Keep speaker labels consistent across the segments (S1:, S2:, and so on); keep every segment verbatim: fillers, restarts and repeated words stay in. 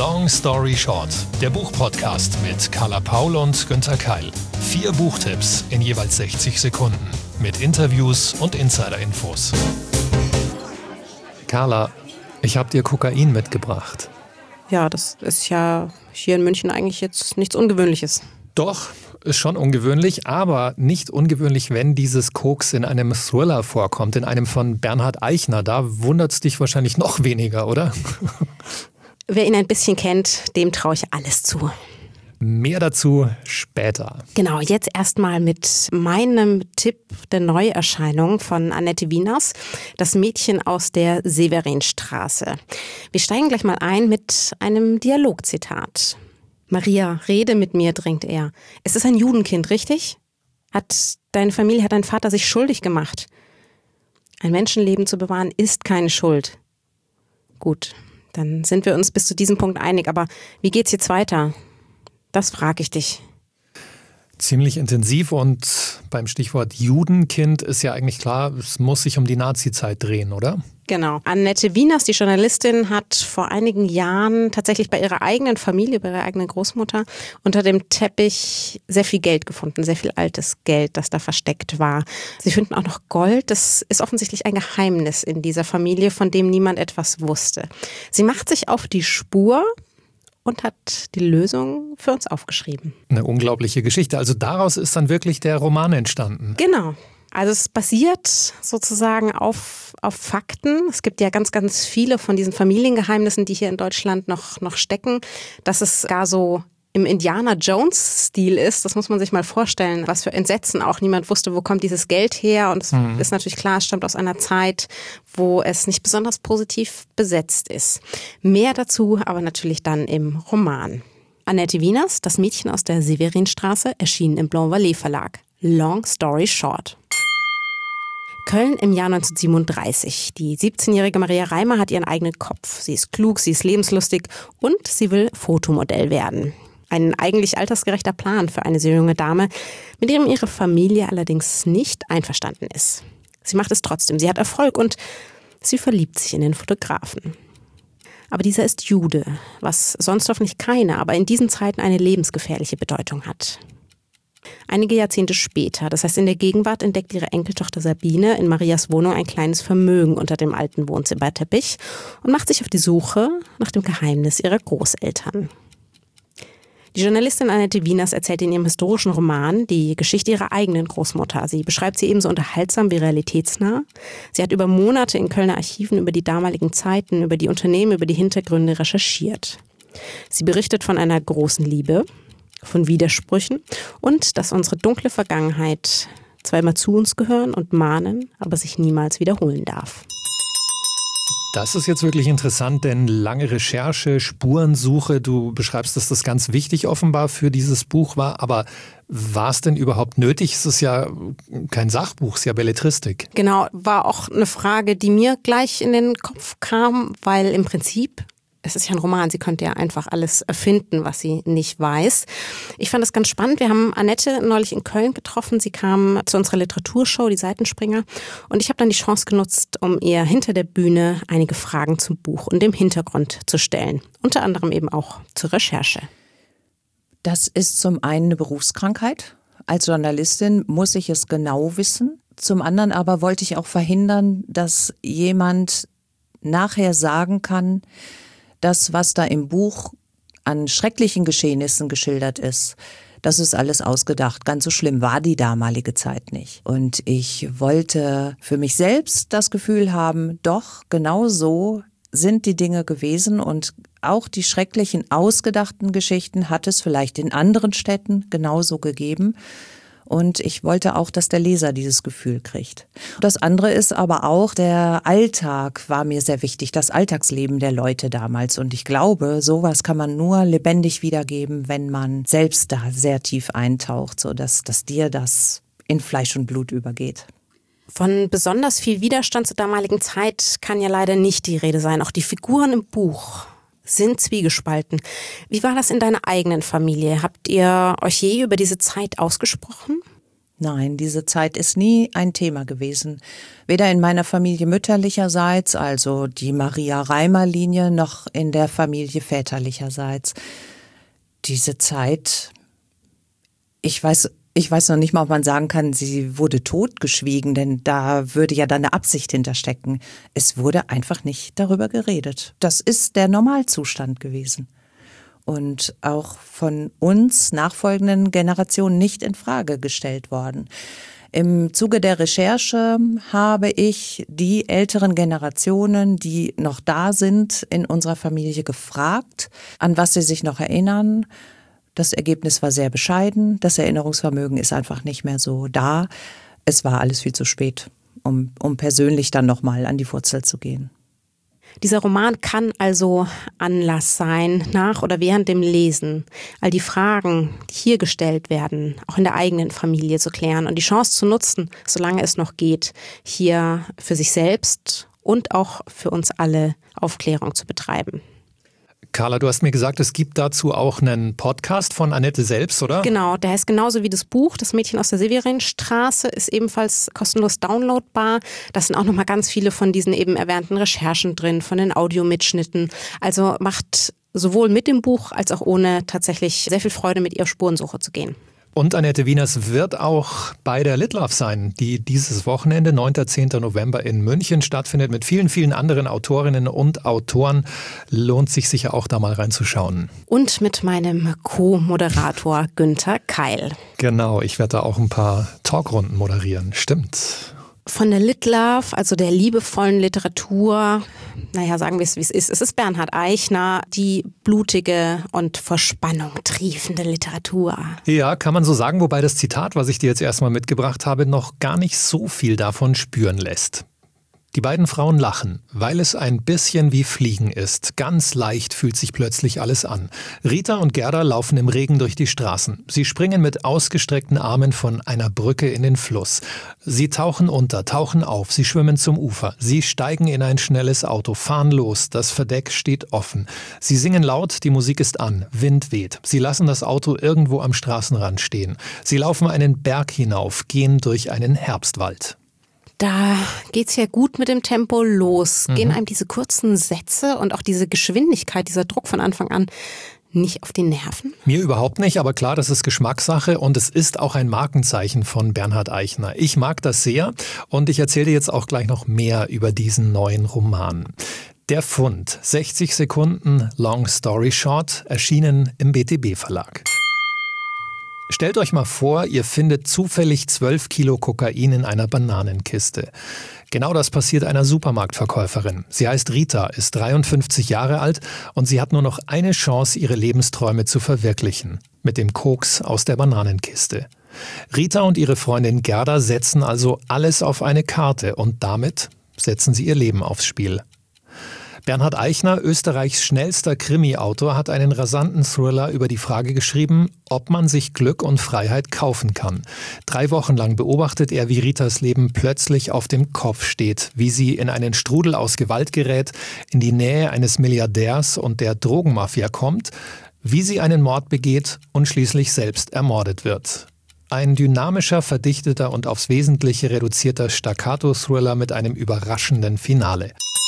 S1: Long Story Short, der Buchpodcast mit Carla Paul und Günther Keil. Vier Buchtipps in jeweils sechzig Sekunden mit Interviews und Insider-Infos. Carla, ich habe dir Kokain mitgebracht.
S2: Ja, das ist ja hier in München eigentlich jetzt nichts Ungewöhnliches.
S1: Doch, ist schon ungewöhnlich, aber nicht ungewöhnlich, wenn dieses Koks in einem Thriller vorkommt, in einem von Bernhard Eichner. Da wundert es dich wahrscheinlich noch weniger, oder?
S2: Wer ihn ein bisschen kennt, dem traue ich alles zu.
S1: Mehr dazu später.
S2: Genau, jetzt erstmal mit meinem Tipp der Neuerscheinung von Annette Wieners, das Mädchen aus der Severinstraße. Wir steigen gleich mal ein mit einem Dialogzitat. Maria, rede mit mir, drängt er. Es ist ein Judenkind, richtig? Hat deine Familie, hat dein Vater sich schuldig gemacht? Ein Menschenleben zu bewahren ist keine Schuld. Gut, dann sind wir uns bis zu diesem Punkt einig. Aber wie geht's jetzt weiter? Das frage ich dich.
S1: Ziemlich intensiv und beim Stichwort Judenkind ist ja eigentlich klar, es muss sich um die Nazi-Zeit drehen, oder?
S2: Genau. Annette Wieners, die Journalistin, hat vor einigen Jahren tatsächlich bei ihrer eigenen Familie, bei ihrer eigenen Großmutter, unter dem Teppich sehr viel Geld gefunden, sehr viel altes Geld, das da versteckt war. Sie finden auch noch Gold. Das ist offensichtlich ein Geheimnis in dieser Familie, von dem niemand etwas wusste. Sie macht sich auf die Spur und hat die Lösung für uns aufgeschrieben.
S1: Eine unglaubliche Geschichte. Also daraus ist dann wirklich der Roman entstanden.
S2: Genau. Also es basiert sozusagen auf, auf Fakten. Es gibt ja ganz, ganz viele von diesen Familiengeheimnissen, die hier in Deutschland noch, noch stecken. Dass es gar so im Indiana-Jones-Stil ist, das muss man sich mal vorstellen, was für Entsetzen auch. Niemand wusste, wo kommt dieses Geld her. Und es mhm. ist natürlich klar, es stammt aus einer Zeit, wo es nicht besonders positiv besetzt ist. Mehr dazu aber natürlich dann im Roman. Annette Wieners, das Mädchen aus der Severinstraße, erschien im Blanc Vallée Verlag. Long Story Short. Köln im Jahr neunzehnhundertsiebenunddreißig. Die siebzehnjährige Maria Reimer hat ihren eigenen Kopf. Sie ist klug, sie ist lebenslustig und sie will Fotomodell werden. Ein eigentlich altersgerechter Plan für eine sehr junge Dame, mit dem ihre Familie allerdings nicht einverstanden ist. Sie macht es trotzdem, sie hat Erfolg und sie verliebt sich in den Fotografen. Aber dieser ist Jude, was sonst hoffentlich keine, aber in diesen Zeiten eine lebensgefährliche Bedeutung hat. Einige Jahrzehnte später, das heißt in der Gegenwart, entdeckt ihre Enkeltochter Sabine in Marias Wohnung ein kleines Vermögen unter dem alten Wohnzimmerteppich und macht sich auf die Suche nach dem Geheimnis ihrer Großeltern. Die Journalistin Annette Wieners erzählt in ihrem historischen Roman die Geschichte ihrer eigenen Großmutter. Sie beschreibt sie ebenso unterhaltsam wie realitätsnah. Sie hat über Monate in Kölner Archiven über die damaligen Zeiten, über die Unternehmen, über die Hintergründe recherchiert. Sie berichtet von einer großen Liebe, von Widersprüchen und dass unsere dunkle Vergangenheit zwar immer zu uns gehören und mahnen, aber sich niemals wiederholen darf.
S1: Das ist jetzt wirklich interessant, denn lange Recherche, Spurensuche, du beschreibst, dass das ganz wichtig offenbar für dieses Buch war, aber war es denn überhaupt nötig? Es ist ja kein Sachbuch, es ist ja Belletristik.
S2: Genau, war auch eine Frage, die mir gleich in den Kopf kam, weil im Prinzip, es ist ja ein Roman, sie könnte ja einfach alles erfinden, was sie nicht weiß. Ich fand das ganz spannend. Wir haben Annette neulich in Köln getroffen. Sie kam zu unserer Literaturshow, die Seitenspringer. Und ich habe dann die Chance genutzt, um ihr hinter der Bühne einige Fragen zum Buch und dem Hintergrund zu stellen. Unter anderem eben auch zur Recherche.
S3: Das ist zum einen eine Berufskrankheit. Als Journalistin muss ich es genau wissen. Zum anderen aber wollte ich auch verhindern, dass jemand nachher sagen kann, das, was da im Buch an schrecklichen Geschehnissen geschildert ist, das ist alles ausgedacht. Ganz so schlimm war die damalige Zeit nicht. Und ich wollte für mich selbst das Gefühl haben, doch, genau so sind die Dinge gewesen und auch die schrecklichen ausgedachten Geschichten hat es vielleicht in anderen Städten genauso gegeben. Und ich wollte auch, dass der Leser dieses Gefühl kriegt. Das andere ist aber auch, der Alltag war mir sehr wichtig, das Alltagsleben der Leute damals. Und ich glaube, sowas kann man nur lebendig wiedergeben, wenn man selbst da sehr tief eintaucht, sodass dass dir das in Fleisch und Blut übergeht.
S2: Von besonders viel Widerstand zur damaligen Zeit kann ja leider nicht die Rede sein. Auch die Figuren im Buch sind zwiegespalten. Wie war das in deiner eigenen Familie? Habt ihr euch je über diese Zeit ausgesprochen?
S3: Nein, diese Zeit ist nie ein Thema gewesen. Weder in meiner Familie mütterlicherseits, also die Maria-Reimer-Linie, noch in der Familie väterlicherseits. Diese Zeit, ich weiß, ich weiß noch nicht mal, ob man sagen kann, sie wurde totgeschwiegen, denn da würde ja dann eine Absicht hinterstecken. Es wurde einfach nicht darüber geredet. Das ist der Normalzustand gewesen. Und auch von uns nachfolgenden Generationen nicht in Frage gestellt worden. Im Zuge der Recherche habe ich die älteren Generationen, die noch da sind, in unserer Familie gefragt, an was sie sich noch erinnern. Das Ergebnis war sehr bescheiden. Das Erinnerungsvermögen ist einfach nicht mehr so da. Es war alles viel zu spät, um, um persönlich dann nochmal an die Wurzel zu gehen.
S2: Dieser Roman kann also Anlass sein, nach oder während dem Lesen, all die Fragen, die hier gestellt werden, auch in der eigenen Familie zu klären und die Chance zu nutzen, solange es noch geht, hier für sich selbst und auch für uns alle Aufklärung zu betreiben.
S1: Carla, du hast mir gesagt, es gibt dazu auch einen Podcast von Annette selbst, oder?
S2: Genau, der heißt genauso wie das Buch. Das Mädchen aus der Severinstraße ist ebenfalls kostenlos downloadbar. Da sind auch nochmal ganz viele von diesen eben erwähnten Recherchen drin, von den Audiomitschnitten. Also macht sowohl mit dem Buch als auch ohne tatsächlich sehr viel Freude, mit ihr Spurensuche zu gehen.
S1: Und Annette Wieners wird auch bei der Litlove sein, die dieses Wochenende, neunten zehnten November in München stattfindet, mit vielen, vielen anderen Autorinnen und Autoren. Lohnt sich sicher auch da mal reinzuschauen.
S2: Und mit meinem Co-Moderator Günther Keil.
S1: Genau, ich werde da auch ein paar Talkrunden moderieren, stimmt.
S2: Von der Litlove, also der liebevollen Literatur, naja, sagen wir es, wie es ist. Es ist Bernhard Eichner, die blutige und vor Spannung triefende Literatur.
S1: Ja, kann man so sagen, wobei das Zitat, was ich dir jetzt erstmal mitgebracht habe, noch gar nicht so viel davon spüren lässt. Die beiden Frauen lachen, weil es ein bisschen wie Fliegen ist. Ganz leicht fühlt sich plötzlich alles an. Rita und Gerda laufen im Regen durch die Straßen. Sie springen mit ausgestreckten Armen von einer Brücke in den Fluss. Sie tauchen unter, tauchen auf, sie schwimmen zum Ufer. Sie steigen in ein schnelles Auto, fahren los, das Verdeck steht offen. Sie singen laut, die Musik ist an, Wind weht. Sie lassen das Auto irgendwo am Straßenrand stehen. Sie laufen einen Berg hinauf, gehen durch einen Herbstwald.
S2: Da geht's ja gut mit dem Tempo los. Gehen
S1: Mhm.
S2: einem diese kurzen Sätze und auch diese Geschwindigkeit, dieser Druck von Anfang an nicht auf die Nerven?
S1: Mir überhaupt nicht, aber klar, das ist Geschmackssache und es ist auch ein Markenzeichen von Bernhard Eichner. Ich mag das sehr und ich erzähle dir jetzt auch gleich noch mehr über diesen neuen Roman. Der Fund, sechzig Sekunden Long Story Short, erschienen im B T B-Verlag. Stellt euch mal vor, ihr findet zufällig zwölf Kilo Kokain in einer Bananenkiste. Genau das passiert einer Supermarktverkäuferin. Sie heißt Rita, ist dreiundfünfzig Jahre alt und sie hat nur noch eine Chance, ihre Lebensträume zu verwirklichen. Mit dem Koks aus der Bananenkiste. Rita und ihre Freundin Gerda setzen also alles auf eine Karte und damit setzen sie ihr Leben aufs Spiel. Bernhard Eichner, Österreichs schnellster Krimi-Autor, hat einen rasanten Thriller über die Frage geschrieben, ob man sich Glück und Freiheit kaufen kann. Drei Wochen lang beobachtet er, wie Ritas Leben plötzlich auf dem Kopf steht, wie sie in einen Strudel aus Gewalt gerät, in die Nähe eines Milliardärs und der Drogenmafia kommt, wie sie einen Mord begeht und schließlich selbst ermordet wird. Ein dynamischer, verdichteter und aufs Wesentliche reduzierter Staccato-Thriller mit einem überraschenden Finale.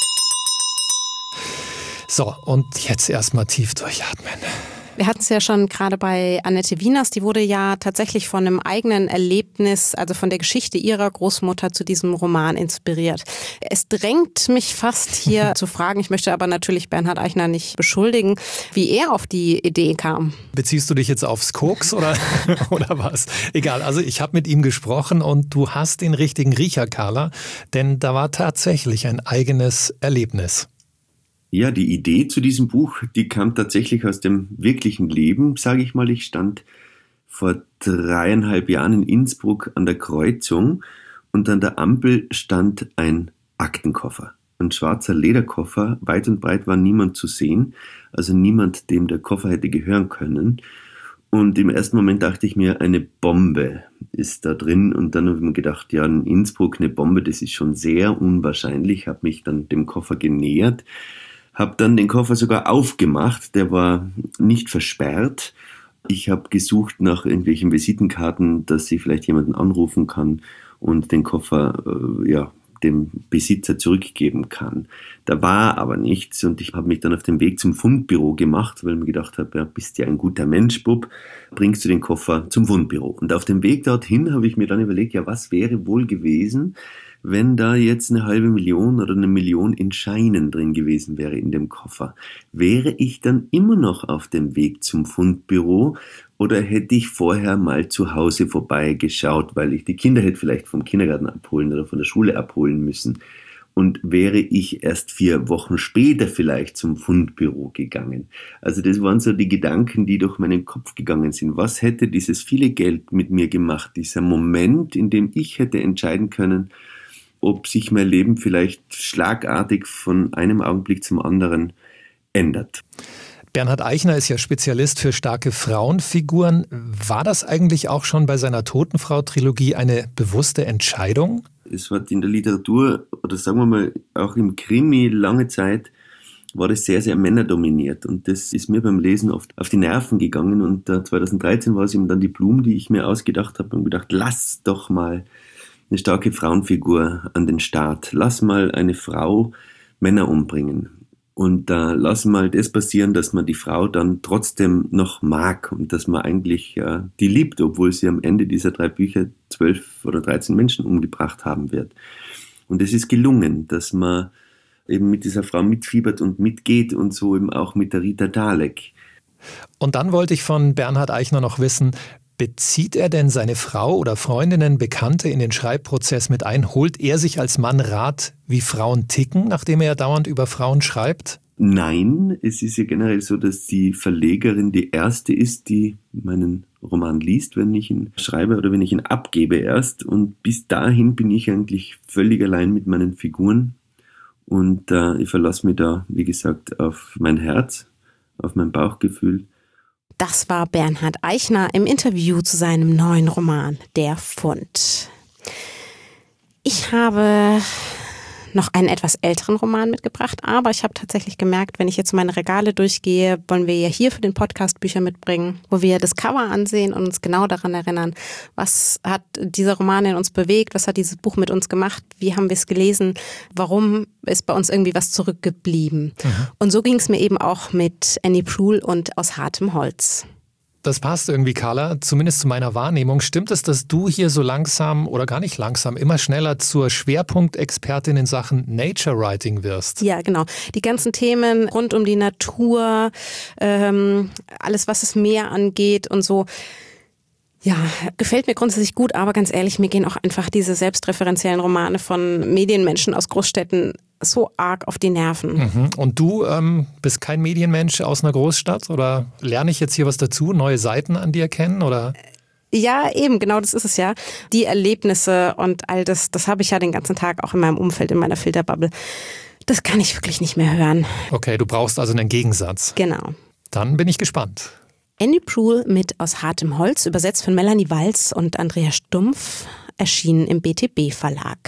S1: So, und jetzt erstmal tief durchatmen.
S2: Wir hatten es ja schon gerade bei Annette Wieners, die wurde ja tatsächlich von einem eigenen Erlebnis, also von der Geschichte ihrer Großmutter zu diesem Roman inspiriert. Es drängt mich fast hier zu fragen, ich möchte aber natürlich Bernhard Eichner nicht beschuldigen, wie er auf die Idee kam.
S1: Beziehst du dich jetzt aufs Koks oder, oder was? Egal, also ich habe mit ihm gesprochen und du hast den richtigen Riecher, Carla, denn da war tatsächlich ein eigenes Erlebnis.
S4: Ja, die Idee zu diesem Buch, die kam tatsächlich aus dem wirklichen Leben, sage ich mal. Ich stand vor dreieinhalb Jahren in Innsbruck an der Kreuzung und an der Ampel stand ein Aktenkoffer. Ein schwarzer Lederkoffer, weit und breit war niemand zu sehen, also niemand, dem der Koffer hätte gehören können. Und im ersten Moment dachte ich mir, eine Bombe ist da drin. Und dann habe ich mir gedacht, ja, in Innsbruck eine Bombe, das ist schon sehr unwahrscheinlich. Habe mich dann dem Koffer genähert. Habe dann den Koffer sogar aufgemacht, der war nicht versperrt Ich habe gesucht nach irgendwelchen Visitenkarten, dass ich vielleicht jemanden anrufen kann und den Koffer äh, ja, dem Besitzer zurückgeben kann. Da war aber nichts und ich habe mich dann auf den Weg zum Fundbüro gemacht, weil ich mir gedacht habe, ja, bist ja ein guter Mensch, Bub, bringst du den Koffer zum Fundbüro. Und auf dem Weg dorthin habe ich mir dann überlegt, ja, was wäre wohl gewesen, wenn da jetzt eine halbe Million oder eine Million in Scheinen drin gewesen wäre in dem Koffer. Wäre ich dann immer noch auf dem Weg zum Fundbüro oder hätte ich vorher mal zu Hause vorbeigeschaut, weil ich die Kinder hätte vielleicht vom Kindergarten abholen oder von der Schule abholen müssen? Und wäre ich erst vier Wochen später vielleicht zum Fundbüro gegangen? Also das waren so die Gedanken, die durch meinen Kopf gegangen sind. Was hätte dieses viele Geld mit mir gemacht? Dieser Moment, in dem ich hätte entscheiden können, ob sich mein Leben vielleicht schlagartig von einem Augenblick zum anderen ändert.
S1: Bernhard Eichner ist ja Spezialist für starke Frauenfiguren. War das eigentlich auch schon bei seiner Totenfrau-Trilogie eine bewusste Entscheidung?
S4: Es war in der Literatur, oder sagen wir mal auch im Krimi lange Zeit, war das sehr, sehr männerdominiert. Und das ist mir beim Lesen oft auf die Nerven gegangen. Und zwanzig dreizehn war es eben dann die Blum, die ich mir ausgedacht habe und gedacht, lass doch mal eine starke Frauenfigur an den Start. Lass mal eine Frau Männer umbringen. Und äh, lass mal das passieren, dass man die Frau dann trotzdem noch mag und dass man eigentlich äh, die liebt, obwohl sie am Ende dieser drei Bücher zwölf oder dreizehn Menschen umgebracht haben wird. Und es ist gelungen, dass man eben mit dieser Frau mitfiebert und mitgeht und so eben auch mit der Rita Dalek.
S1: Und dann wollte ich von Bernhard Eichner noch wissen, bezieht er denn seine Frau oder Freundinnen, Bekannte in den Schreibprozess mit ein? Holt er sich als Mann Rat, wie Frauen ticken, nachdem er dauernd über Frauen schreibt?
S4: Nein, es ist ja generell so, dass die Verlegerin die erste ist, die meinen Roman liest, wenn ich ihn schreibe oder wenn ich ihn abgebe erst. Und bis dahin bin ich eigentlich völlig allein mit meinen Figuren. Und äh, ich verlasse mich da, wie gesagt, auf mein Herz, auf mein Bauchgefühl.
S2: Das war Bernhard Eichner im Interview zu seinem neuen Roman Der Fund. Ich habe noch einen etwas älteren Roman mitgebracht, aber ich habe tatsächlich gemerkt, wenn ich jetzt meine Regale durchgehe, wollen wir ja hier für den Podcast Bücher mitbringen, wo wir das Cover ansehen und uns genau daran erinnern, was hat dieser Roman in uns bewegt, was hat dieses Buch mit uns gemacht, wie haben wir es gelesen, warum ist bei uns irgendwie was zurückgeblieben. Mhm. Und so ging es mir eben auch mit Annie Proulx und Aus hartem Holz.
S1: Das passt irgendwie, Carla, zumindest zu meiner Wahrnehmung. Stimmt es, dass du hier so langsam oder gar nicht langsam, immer schneller zur Schwerpunktexpertin in Sachen Nature Writing wirst?
S2: Ja, genau. Die ganzen Themen rund um die Natur, ähm, alles, was das Meer angeht und so. Ja, gefällt mir grundsätzlich gut, aber ganz ehrlich, mir gehen auch einfach diese selbstreferenziellen Romane von Medienmenschen aus Großstädten so arg auf die Nerven.
S1: Mhm. Und du ähm, bist kein Medienmensch aus einer Großstadt? Oder lerne ich jetzt hier was dazu, neue Seiten an dir kennen? Oder?
S2: Ja, eben, genau das ist es ja. Die Erlebnisse und all das, das habe ich ja den ganzen Tag auch in meinem Umfeld, in meiner Filterbubble. Das kann ich wirklich nicht mehr hören.
S1: Okay, du brauchst also einen Gegensatz.
S2: Genau.
S1: Dann bin ich gespannt.
S2: Annie Proulx mit Aus hartem Holz, übersetzt von Melanie Walz und Andrea Stumpf, erschienen im B T B Verlag.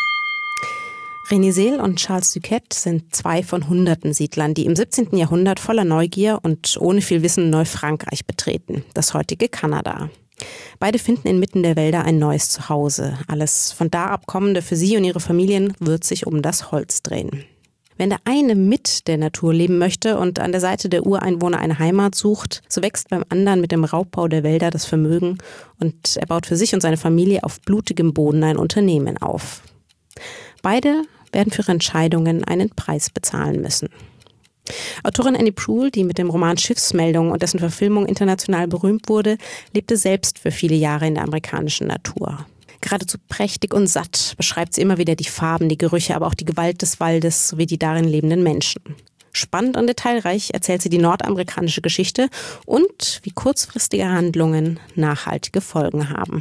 S2: René Seel und Charles Duquette sind zwei von hunderten Siedlern, die im siebzehnten Jahrhundert voller Neugier und ohne viel Wissen Neufrankreich betreten, das heutige Kanada. Beide finden inmitten der Wälder ein neues Zuhause. Alles von da ab kommende für sie und ihre Familien wird sich um das Holz drehen. Wenn der eine mit der Natur leben möchte und an der Seite der Ureinwohner eine Heimat sucht, so wächst beim anderen mit dem Raubbau der Wälder das Vermögen und er baut für sich und seine Familie auf blutigem Boden ein Unternehmen auf. Beide werden für ihre Entscheidungen einen Preis bezahlen müssen. Autorin Annie Proulx, die mit dem Roman Schiffsmeldung und dessen Verfilmung international berühmt wurde, lebte selbst für viele Jahre in der amerikanischen Natur. Geradezu prächtig und satt beschreibt sie immer wieder die Farben, die Gerüche, aber auch die Gewalt des Waldes sowie die darin lebenden Menschen. Spannend und detailreich erzählt sie die nordamerikanische Geschichte und wie kurzfristige Handlungen nachhaltige Folgen haben.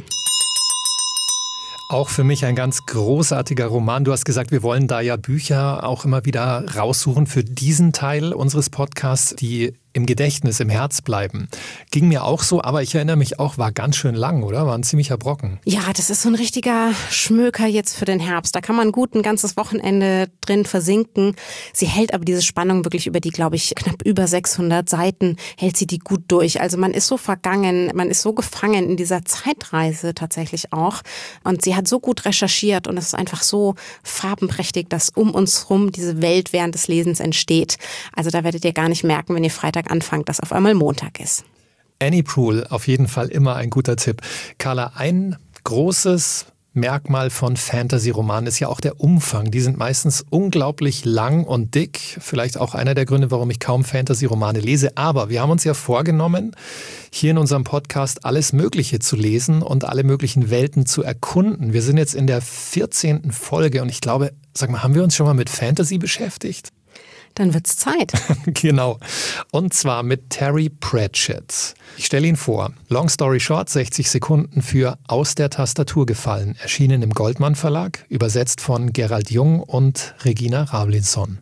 S1: Auch für mich ein ganz großartiger Roman. Du hast gesagt, wir wollen da ja Bücher auch immer wieder raussuchen für diesen Teil unseres Podcasts, die im Gedächtnis, im Herz bleiben. Ging mir auch so, aber ich erinnere mich auch, war ganz schön lang, oder? War ein ziemlicher Brocken.
S2: Ja, das ist so ein richtiger Schmöker jetzt für den Herbst. Da kann man gut ein ganzes Wochenende drin versinken. Sie hält aber diese Spannung wirklich über die, glaube ich, knapp über sechshundert Seiten, hält sie die gut durch. Also man ist so vergangen, man ist so gefangen in dieser Zeitreise tatsächlich auch. Und sie hat so gut recherchiert und es ist einfach so farbenprächtig, dass um uns rum diese Welt während des Lesens entsteht. Also da werdet ihr gar nicht merken, wenn ihr Freitag anfangt, dass auf einmal Montag ist.
S1: Annie Proulx, auf jeden Fall immer ein guter Tipp. Carla, ein großes Merkmal von Fantasy-Romanen ist ja auch der Umfang. Die sind meistens unglaublich lang und dick. Vielleicht auch einer der Gründe, warum ich kaum Fantasy-Romane lese. Aber wir haben uns ja vorgenommen, hier in unserem Podcast alles Mögliche zu lesen und alle möglichen Welten zu erkunden. Wir sind jetzt in der vierzehnten Folge und ich glaube, sag mal, haben wir uns schon mal mit Fantasy beschäftigt?
S2: Dann wird's Zeit.
S1: Genau. Und zwar mit Terry Pratchett. Ich stelle ihn vor. Long story short, sechzig Sekunden für Aus der Tastatur gefallen. Erschienen im Goldmann Verlag, übersetzt von Gerald Jung und Regina Ravlinsson.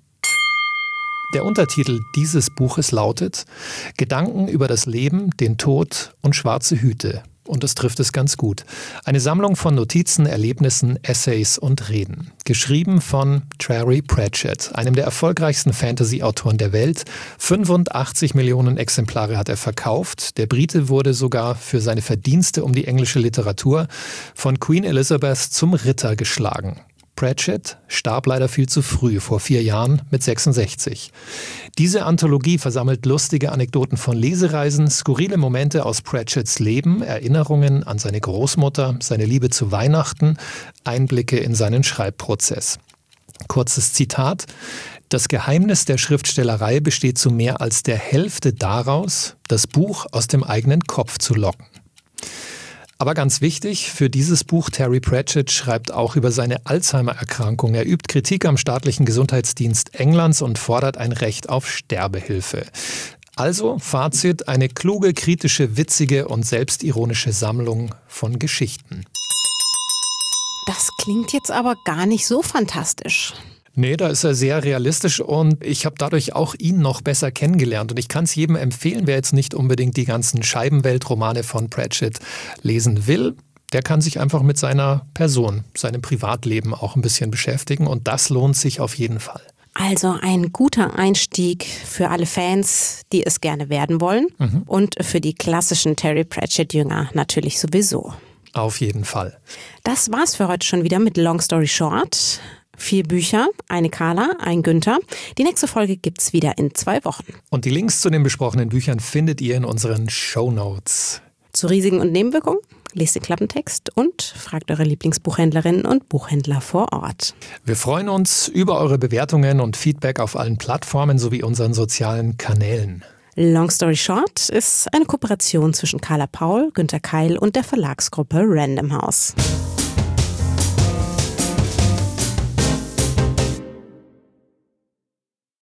S1: Der Untertitel dieses Buches lautet Gedanken über das Leben, den Tod und schwarze Hüte. Und das trifft es ganz gut. Eine Sammlung von Notizen, Erlebnissen, Essays und Reden. Geschrieben von Terry Pratchett, einem der erfolgreichsten Fantasy-Autoren der Welt. fünfundachtzig Millionen Exemplare hat er verkauft. Der Brite wurde sogar für seine Verdienste um die englische Literatur von Queen Elizabeth zum Ritter geschlagen. Pratchett starb leider viel zu früh, vor vier Jahren mit sechsundsechzig. Diese Anthologie versammelt lustige Anekdoten von Lesereisen, skurrile Momente aus Pratchetts Leben, Erinnerungen an seine Großmutter, seine Liebe zu Weihnachten, Einblicke in seinen Schreibprozess. Kurzes Zitat: Das Geheimnis der Schriftstellerei besteht zu mehr als der Hälfte daraus, das Buch aus dem eigenen Kopf zu locken. Aber ganz wichtig, für dieses Buch, Terry Pratchett schreibt auch über seine Alzheimer-Erkrankung. Er übt Kritik am staatlichen Gesundheitsdienst Englands und fordert ein Recht auf Sterbehilfe. Also, Fazit, eine kluge, kritische, witzige und selbstironische Sammlung von Geschichten.
S2: Das klingt jetzt aber gar nicht so fantastisch.
S1: Nee, da ist er sehr realistisch und ich habe dadurch auch ihn noch besser kennengelernt. Und ich kann es jedem empfehlen, wer jetzt nicht unbedingt die ganzen Scheibenwelt-Romane von Pratchett lesen will, der kann sich einfach mit seiner Person, seinem Privatleben auch ein bisschen beschäftigen und das lohnt sich auf jeden Fall.
S2: Also ein guter Einstieg für alle Fans, die es gerne werden wollen mhm. und für die klassischen Terry Pratchett-Jünger natürlich sowieso.
S1: Auf jeden Fall.
S2: Das war's für heute schon wieder mit Long Story Short. Vier Bücher, eine Carla, ein Günther. Die nächste Folge gibt's wieder in zwei Wochen.
S1: Und die Links zu den besprochenen Büchern findet ihr in unseren Shownotes.
S2: Zu Risiken und Nebenwirkungen lest den Klappentext und fragt eure Lieblingsbuchhändlerinnen und Buchhändler vor Ort.
S1: Wir freuen uns über eure Bewertungen und Feedback auf allen Plattformen sowie unseren sozialen Kanälen.
S2: Long Story Short ist eine Kooperation zwischen Carla Paul, Günther Keil und der Verlagsgruppe Random House.